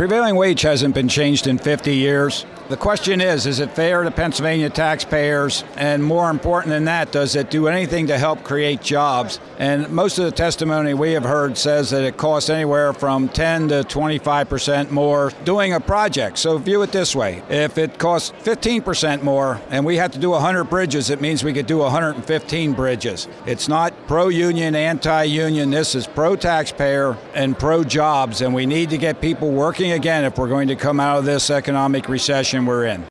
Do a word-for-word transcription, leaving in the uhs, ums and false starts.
Prevailing wage hasn't been changed in fifty years. The question is, is it fair to Pennsylvania taxpayers? And more important than that, does it do anything to help create jobs? And most of the testimony we have heard says that it costs anywhere from ten to twenty-five percent more doing a project. So view it this way. If it costs fifteen percent more and we have to do one hundred bridges, it means we could do one hundred fifteen bridges. It's not pro-union, anti-union. This is pro-taxpayer and pro-jobs. And we need to get people working again if we're going to come out of this economic recession we're in.